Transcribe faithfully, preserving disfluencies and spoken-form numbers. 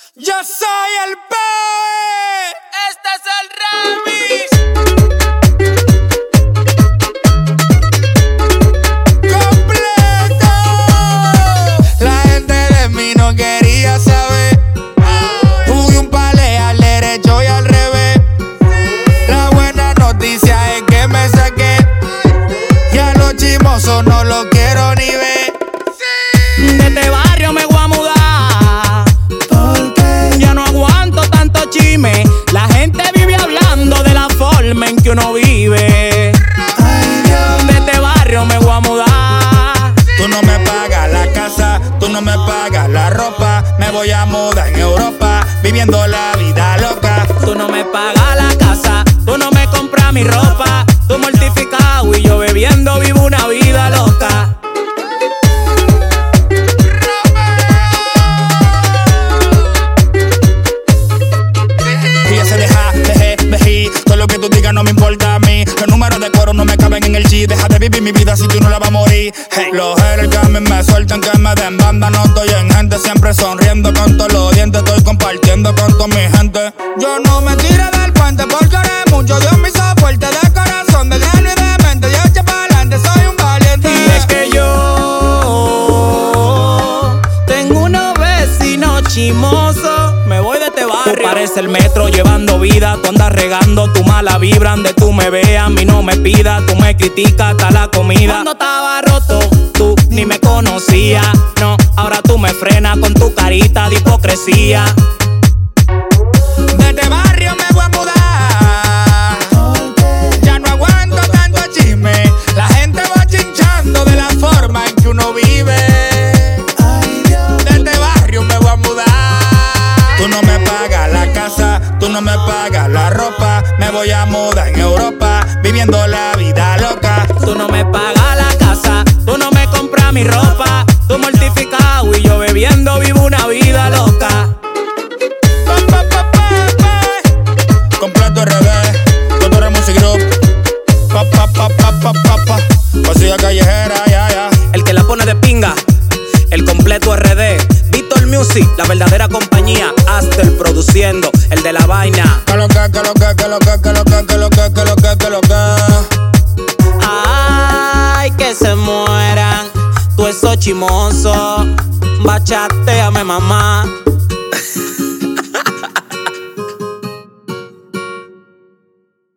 Yo soy el P. Este es el remix. Completo. La gente de mí no quería saber. Jugué un palé al derecho y al revés. La buena noticia es que me saqué. Y a los chismosos no lo quiero ni ver. De este barrio me voy a mudar, porque ya no aguanto tanto chisme. La gente vive hablando de la forma en que uno vive. Ay, Dios. De este barrio me voy a mudar. Tú no me pagas la casa, tú no me pagas la ropa. Me voy a mudar en Europa, viviendo la vida loca. Tú no me pagas la casa, tú no me compras mi ropa. Tú mortificado y yo bebiendo vivo una vida loca. Todo lo que tú digas no me importa a mí. Los números de coro no me caben en el G. Deja de vivir mi vida si tú no la vas a morir. Hey. Los haters que a mí me sueltan, que me den banda. No estoy en gente, siempre sonriendo con todos los dientes. Estoy compartiendo con toda mi gente. Yo no me tiré del puente porque oré mucho. Dios me hizo fuerte de corazón, de género y de mente. Yo eché para adelante, soy un valiente. Y es que yo tengo unos vecinos chismosos. Me voy de este barrio. Tú pareces el metro llevando vida. Tú andas regando tu mala vibra. Donde tú me veas, a mí no me pidas. Tú me criticas hasta la comida. Cuando estaba roto, tú ni me conocías. No, ahora tú me frenas con tu carita de hipocresía. De este barrio me voy a mudar. Ya no aguanto tanto chisme. La gente va chinchando de la forma en que uno vive. De este barrio me voy a mudar. Tú no me pagas la casa, tú no me pagas la ropa. Me voy a mudar en Europa, viviendo la vida loca. Tú no me pagas la casa, tú no me compras mi ropa. Tú mortificado y yo bebiendo vivo una vida loca. Pa, pa, pa, pa, pa. Completo R D, Doctor Music Group. Pa, pa, pa, pa, pa, pa, pa. Pasilla callejera, ya, ya. El que la pone de pinga, el completo R D. Victor Music, la verdadera compañía. Aster produciendo, el de la vaina. Que lo que, que lo que, que lo que, que lo que, que lo que, que lo que, que lo que. Ay, que se mueran tú esos chimosos. Bachateame, mamá.